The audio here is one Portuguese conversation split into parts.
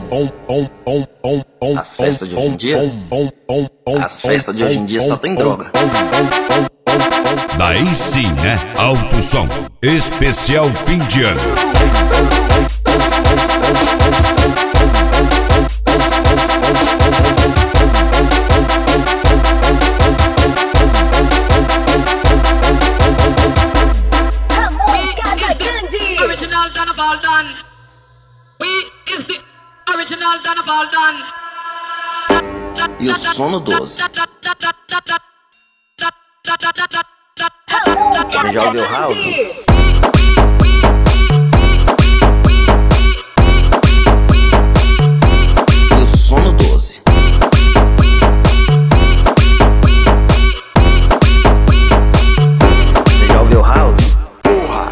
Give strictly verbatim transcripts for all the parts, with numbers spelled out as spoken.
As festas de hoje em dia, as festas de hoje em dia só tem droga. Daí sim, né? Alto som, especial fim de ano. Original Donna Baldan. We is the original Donna Baldan. E o sono doze. Você já ouviu House? E o sono doze. Você já ouviu House? Porra!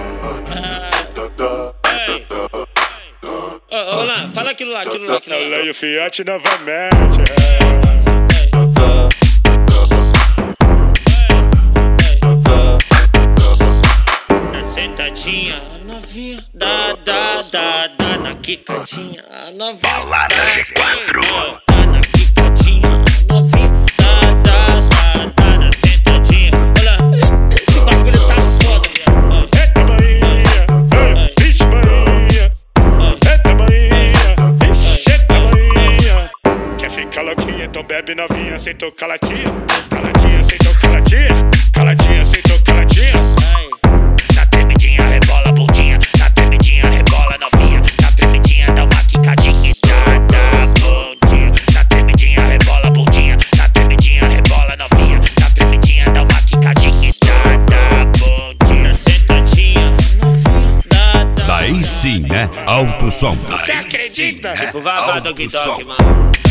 Olá, fala aquilo lá, aquilo lá, aquilo lá. Eu leio Fiat novamente. Na sentadinha, a novinha, dá, dá, dá, dá, na quicadinha, a novinha. Balada G quatro. Dá na quicadinha, a novinha, dá, dá, dá, dá, na sentadinha. Olha, esse bagulho tá foda, viado. Eita Bahia, vixe Bahia. Eita Bahia, vixe, eita Bahia. Quer ficar louquinha, então bebe novinha, sem tocar latinha. Caladinha, sem tocar latinha. Caladinha, sem tocar latinha. Na tremidinha, rebola a bundinha. Na tremidinha, rebola novinha. Na tremidinha, dá uma quicadinha e dá, dá bundinha. Na tremidinha, rebola a bundinha. Na tremidinha, rebola novinha. Na tremidinha, dá uma quicadinha e dá, dá bundinha. Sentadinha, novinha, dá, dá. Daí sim, né? Alto som. Você acredita? Tipo, vá, vá, Alto dog, som. dog, mano.